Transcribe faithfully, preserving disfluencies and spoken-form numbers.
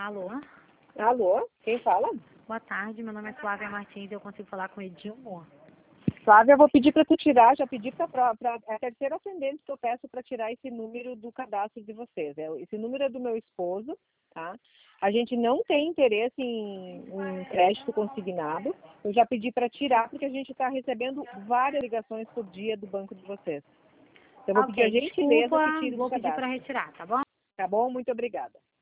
Alô? Alô, quem fala? Boa tarde, meu nome é Flávia Martins e eu consigo falar com o Edilmo? Flávia, eu vou pedir para tu tirar, já pedi para a terceira atendente que eu peço para tirar esse número do cadastro de vocês. É, esse número é do meu esposo, tá? A gente não tem interesse em, em crédito consignado. Eu já pedi para tirar porque a gente está recebendo várias ligações por dia do banco de vocês. Então, eu vou pedir a Ok, gentileza desculpa, que tire do vou pedir para cadastro. retirar, tá bom? Tá bom? Muito obrigada.